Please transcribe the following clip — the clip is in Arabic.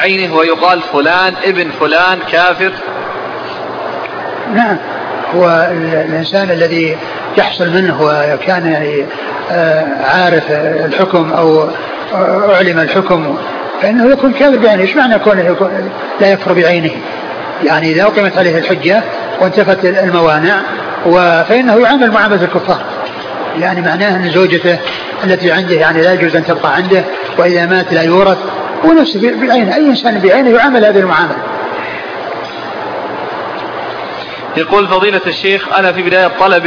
بعينه ويقال فلان ابن فلان كافر؟ نعم، هو الإنسان الذي يحصل منه وكان يعني عارف الحكم أو أعلم الحكم فإنه يكون كافر بعينه. إيش معنى كونه لا يكفر بعينه؟ يعني إذا أقيمت عليه الحجة وانتفت الموانع فإنه يعامل معاملة الكفار، يعني معناه أن زوجته التي عنده يعني لا يجوز أن تبقى عنده، وإذا مات لا يورث، ونفسه بعينه، أي إنسان بعينه يعامل هذه المعاملة. يقول فضيلة الشيخ: أنا في بداية طلب